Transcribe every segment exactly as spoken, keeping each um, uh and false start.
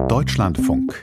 Deutschlandfunk.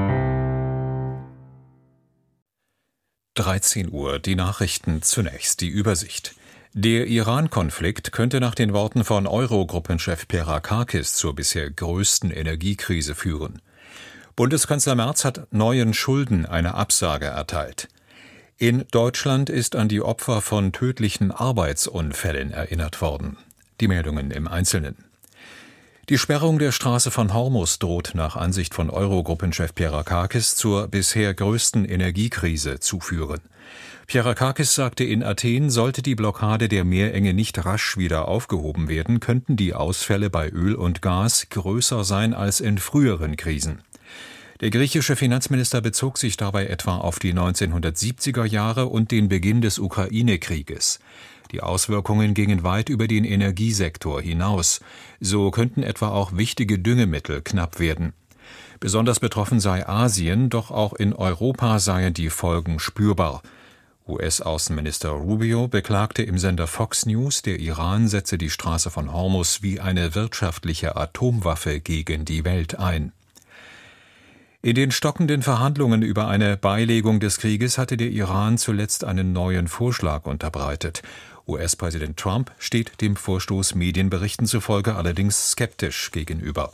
dreizehn Uhr, die Nachrichten zunächst, die Übersicht. Der Iran-Konflikt könnte nach den Worten von Eurogruppenchef Perakakis zur bisher größten Energiekrise führen. Bundeskanzler Merz hat neuen Schulden eine Absage erteilt. In Deutschland ist an die Opfer von tödlichen Arbeitsunfällen erinnert worden. Die Meldungen im Einzelnen. Die Sperrung der Straße von Hormuz droht nach Ansicht von Eurogruppenchef Perakakis zur bisher größten Energiekrise zu führen. Perakakis sagte in Athen, sollte die Blockade der Meerenge nicht rasch wieder aufgehoben werden, könnten die Ausfälle bei Öl und Gas größer sein als in früheren Krisen. Der griechische Finanzminister bezog sich dabei etwa auf die neunzehnhundertsiebziger Jahre und den Beginn des Ukraine-Krieges. Die Auswirkungen gingen weit über den Energiesektor hinaus. So könnten etwa auch wichtige Düngemittel knapp werden. Besonders betroffen sei Asien, doch auch in Europa seien die Folgen spürbar. U S-Außenminister Rubio beklagte im Sender Fox News, der Iran setze die Straße von Hormuz wie eine wirtschaftliche Atomwaffe gegen die Welt ein. In den stockenden Verhandlungen über eine Beilegung des Krieges hatte der Iran zuletzt einen neuen Vorschlag unterbreitet. U S-Präsident Trump steht dem Vorstoß Medienberichten zufolge allerdings skeptisch gegenüber.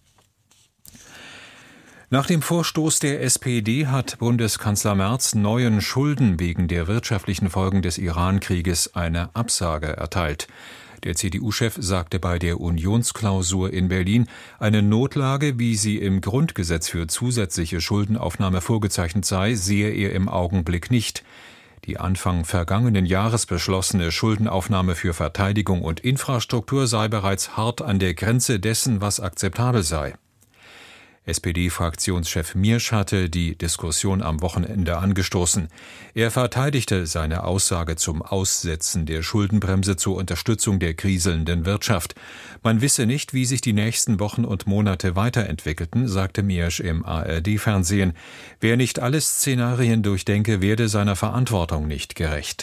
Nach dem Vorstoß der S P D hat Bundeskanzler Merz neuen Schulden wegen der wirtschaftlichen Folgen des Iran-Krieges eine Absage erteilt. Der C D U-Chef sagte bei der Unionsklausur in Berlin, eine Notlage, wie sie im Grundgesetz für zusätzliche Schuldenaufnahme vorgezeichnet sei, sehe er im Augenblick nicht. Die Anfang vergangenen Jahres beschlossene Schuldenaufnahme für Verteidigung und Infrastruktur sei bereits hart an der Grenze dessen, was akzeptabel sei. S P D-Fraktionschef Miersch hatte die Diskussion am Wochenende angestoßen. Er verteidigte seine Aussage zum Aussetzen der Schuldenbremse zur Unterstützung der kriselnden Wirtschaft. Man wisse nicht, wie sich die nächsten Wochen und Monate weiterentwickelten, sagte Miersch im A R D-Fernsehen. Wer nicht alle Szenarien durchdenke, werde seiner Verantwortung nicht gerecht.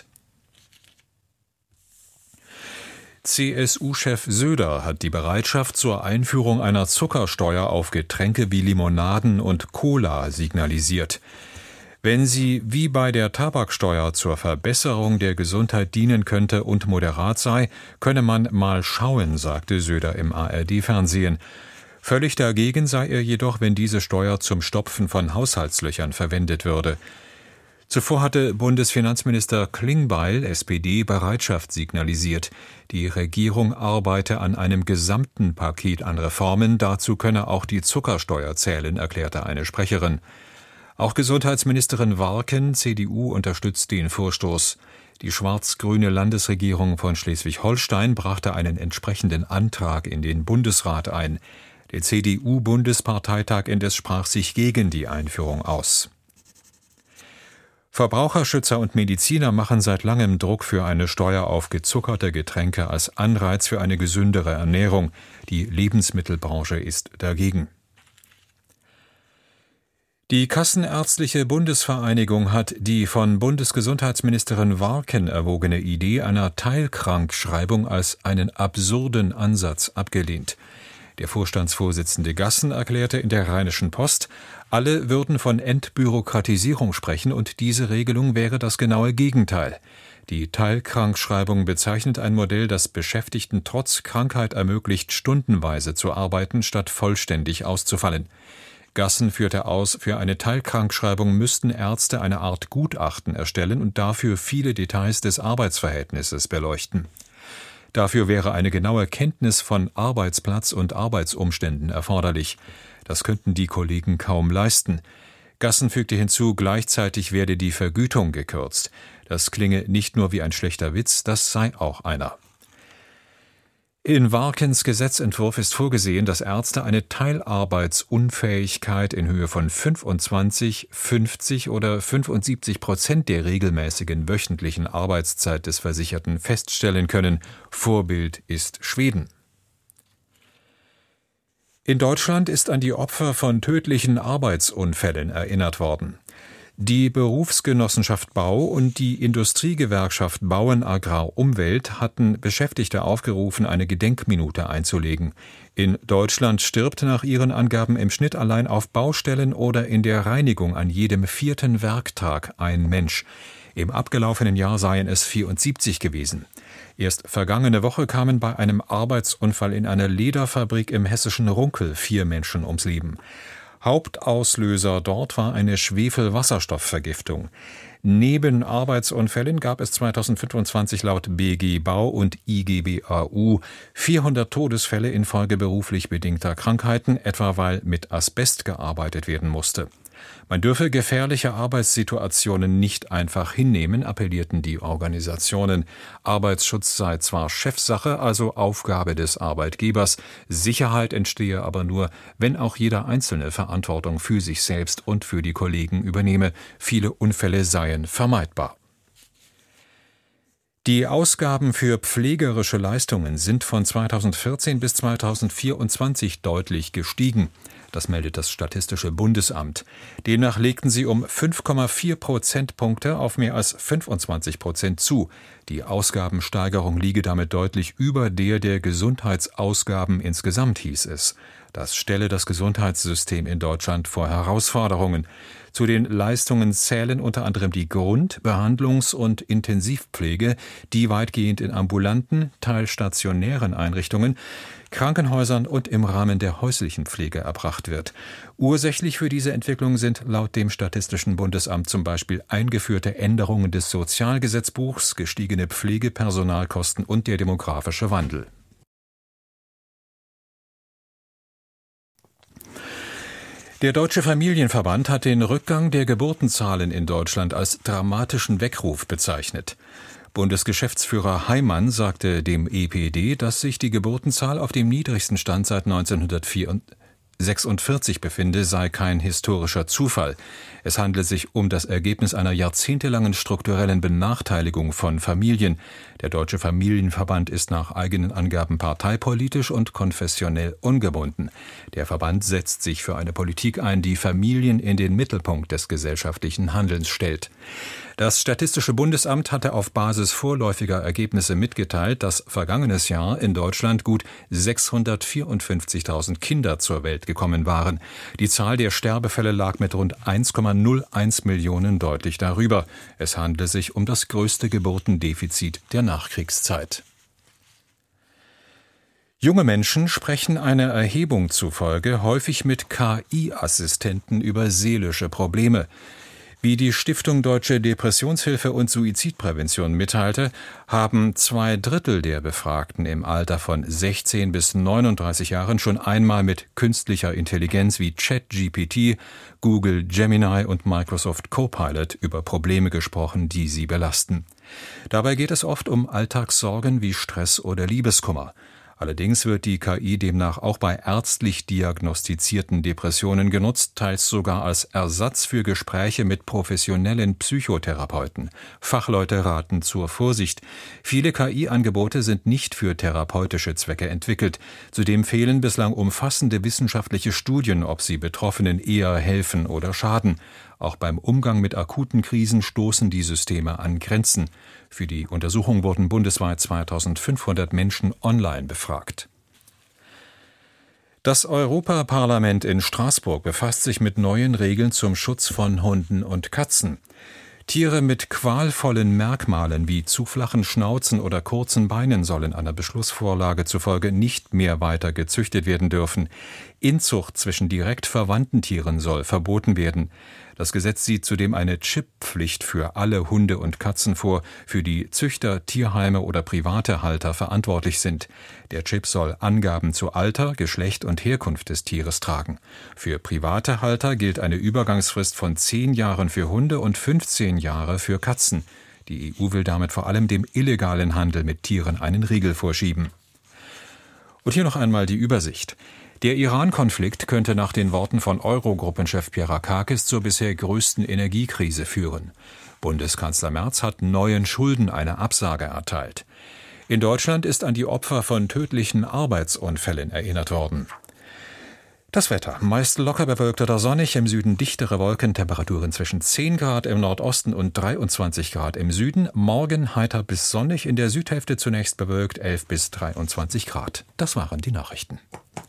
C S U-Chef Söder hat die Bereitschaft zur Einführung einer Zuckersteuer auf Getränke wie Limonaden und Cola signalisiert. Wenn sie wie bei der Tabaksteuer zur Verbesserung der Gesundheit dienen könnte und moderat sei, könne man mal schauen, sagte Söder im A R D-Fernsehen. Völlig dagegen sei er jedoch, wenn diese Steuer zum Stopfen von Haushaltslöchern verwendet würde. Zuvor hatte Bundesfinanzminister Klingbeil, S P D, Bereitschaft signalisiert. Die Regierung arbeite an einem gesamten Paket an Reformen, dazu könne auch die Zuckersteuer zählen, erklärte eine Sprecherin. Auch Gesundheitsministerin Warken, C D U, unterstützt den Vorstoß. Die schwarz-grüne Landesregierung von Schleswig-Holstein brachte einen entsprechenden Antrag in den Bundesrat ein. Der C D U-Bundesparteitag indes sprach sich gegen die Einführung aus. Verbraucherschützer und Mediziner machen seit langem Druck für eine Steuer auf gezuckerte Getränke als Anreiz für eine gesündere Ernährung. Die Lebensmittelbranche ist dagegen. Die Kassenärztliche Bundesvereinigung hat die von Bundesgesundheitsministerin Warken erwogene Idee einer Teilkrankschreibung als einen absurden Ansatz abgelehnt. Der Vorstandsvorsitzende Gassen erklärte in der Rheinischen Post, alle würden von Entbürokratisierung sprechen und diese Regelung wäre das genaue Gegenteil. Die Teilkrankschreibung bezeichnet ein Modell, das Beschäftigten trotz Krankheit ermöglicht, stundenweise zu arbeiten, statt vollständig auszufallen. Gassen führte aus, für eine Teilkrankschreibung müssten Ärzte eine Art Gutachten erstellen und dafür viele Details des Arbeitsverhältnisses beleuchten. Dafür wäre eine genaue Kenntnis von Arbeitsplatz und Arbeitsumständen erforderlich. Das könnten die Kollegen kaum leisten. Gassen fügte hinzu, gleichzeitig werde die Vergütung gekürzt. Das klinge nicht nur wie ein schlechter Witz, das sei auch einer. In Warkens Gesetzentwurf ist vorgesehen, dass Ärzte eine Teilarbeitsunfähigkeit in Höhe von fünfundzwanzig, fünfzig oder fünfundsiebzig Prozent der regelmäßigen wöchentlichen Arbeitszeit des Versicherten feststellen können. Vorbild ist Schweden. In Deutschland ist an die Opfer von tödlichen Arbeitsunfällen erinnert worden. Die Berufsgenossenschaft Bau und die Industriegewerkschaft Bauen Agrar Umwelt hatten Beschäftigte aufgerufen, eine Gedenkminute einzulegen. In Deutschland stirbt nach ihren Angaben im Schnitt allein auf Baustellen oder in der Reinigung an jedem vierten Werktag ein Mensch. Im abgelaufenen Jahr seien es vierundsiebzig gewesen. Erst vergangene Woche kamen bei einem Arbeitsunfall in einer Lederfabrik im hessischen Runkel vier Menschen ums Leben. Hauptauslöser dort war eine Schwefelwasserstoffvergiftung. Neben Arbeitsunfällen gab es zweitausendfünfundzwanzig laut B G Bau und I G B A U vierhundert Todesfälle infolge beruflich bedingter Krankheiten, etwa weil mit Asbest gearbeitet werden musste. Man dürfe gefährliche Arbeitssituationen nicht einfach hinnehmen, appellierten die Organisationen. Arbeitsschutz sei zwar Chefsache, also Aufgabe des Arbeitgebers, Sicherheit entstehe aber nur, wenn auch jeder Einzelne Verantwortung für sich selbst und für die Kollegen übernehme. Viele Unfälle seien vermeidbar. Die Ausgaben für pflegerische Leistungen sind von zweitausendvierzehn bis zweitausendvierundzwanzig deutlich gestiegen. Das meldet das Statistische Bundesamt. Demnach legten sie um fünf Komma vier Prozentpunkte auf mehr als fünfundzwanzig Prozent zu. Die Ausgabensteigerung liege damit deutlich über der der Gesundheitsausgaben insgesamt, hieß es. Das stelle das Gesundheitssystem in Deutschland vor Herausforderungen. Zu den Leistungen zählen unter anderem die Grund-, Behandlungs- und Intensivpflege, die weitgehend in ambulanten, teilstationären Einrichtungen, Krankenhäusern und im Rahmen der häuslichen Pflege erbracht wird. Ursächlich für diese Entwicklung sind laut dem Statistischen Bundesamt zum Beispiel eingeführte Änderungen des Sozialgesetzbuchs, gestiegene Pflegepersonalkosten und der demografische Wandel. Der Deutsche Familienverband hat den Rückgang der Geburtenzahlen in Deutschland als dramatischen Weckruf bezeichnet. Bundesgeschäftsführer Heimann sagte dem E P D, dass sich die Geburtenzahl auf dem niedrigsten Stand seit neunzehnhundertsechsundvierzig befinde, sei kein historischer Zufall. Es handle sich um das Ergebnis einer jahrzehntelangen strukturellen Benachteiligung von Familien. Der Deutsche Familienverband ist nach eigenen Angaben parteipolitisch und konfessionell ungebunden. Der Verband setzt sich für eine Politik ein, die Familien in den Mittelpunkt des gesellschaftlichen Handelns stellt. Das Statistische Bundesamt hatte auf Basis vorläufiger Ergebnisse mitgeteilt, dass vergangenes Jahr in Deutschland gut sechshundertvierundfünfzigtausend Kinder zur Welt gekommen waren. Die Zahl der Sterbefälle lag mit rund eins Komma null eins Millionen deutlich darüber. Es handele sich um das größte Geburtendefizit der Nachkriegszeit. Junge Menschen sprechen einer Erhebung zufolge häufig mit K I-Assistenten über seelische Probleme. Wie die Stiftung Deutsche Depressionshilfe und Suizidprävention mitteilte, haben zwei Drittel der Befragten im Alter von sechzehn bis neununddreißig Jahren schon einmal mit künstlicher Intelligenz wie ChatGPT, Google Gemini und Microsoft Copilot über Probleme gesprochen, die sie belasten. Dabei geht es oft um Alltagssorgen wie Stress oder Liebeskummer. Allerdings wird die K I demnach auch bei ärztlich diagnostizierten Depressionen genutzt, teils sogar als Ersatz für Gespräche mit professionellen Psychotherapeuten. Fachleute raten zur Vorsicht. Viele K I-Angebote sind nicht für therapeutische Zwecke entwickelt. Zudem fehlen bislang umfassende wissenschaftliche Studien, ob sie Betroffenen eher helfen oder schaden. Auch beim Umgang mit akuten Krisen stoßen die Systeme an Grenzen. Für die Untersuchung wurden bundesweit zweitausendfünfhundert Menschen online befragt. Das Europaparlament in Straßburg befasst sich mit neuen Regeln zum Schutz von Hunden und Katzen. Tiere mit qualvollen Merkmalen wie zu flachen Schnauzen oder kurzen Beinen sollen einer Beschlussvorlage zufolge nicht mehr weiter gezüchtet werden dürfen. Inzucht zwischen direkt verwandten Tieren soll verboten werden. Das Gesetz sieht zudem eine Chipppflicht für alle Hunde und Katzen vor, für die Züchter, Tierheime oder private Halter verantwortlich sind. Der Chip soll Angaben zu Alter, Geschlecht und Herkunft des Tieres tragen. Für private Halter gilt eine Übergangsfrist von zehn Jahren für Hunde und fünfzehn Jahre für Katzen. Die E U will damit vor allem dem illegalen Handel mit Tieren einen Riegel vorschieben. Und hier noch einmal die Übersicht. Der Iran-Konflikt könnte nach den Worten von Eurogruppenchef Perakakis zur bisher größten Energiekrise führen. Bundeskanzler Merz hat neuen Schulden eine Absage erteilt. In Deutschland ist an die Opfer von tödlichen Arbeitsunfällen erinnert worden. Das Wetter. Meist locker bewölkt oder sonnig, im Süden dichtere Wolken, Temperaturen zwischen zehn Grad im Nordosten und dreiundzwanzig Grad im Süden. Morgen heiter bis sonnig, in der Südhälfte zunächst bewölkt, elf bis dreiundzwanzig Grad. Das waren die Nachrichten.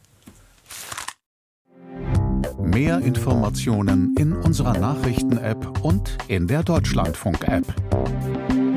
Mehr Informationen in unserer Nachrichten-App und in der Deutschlandfunk-App.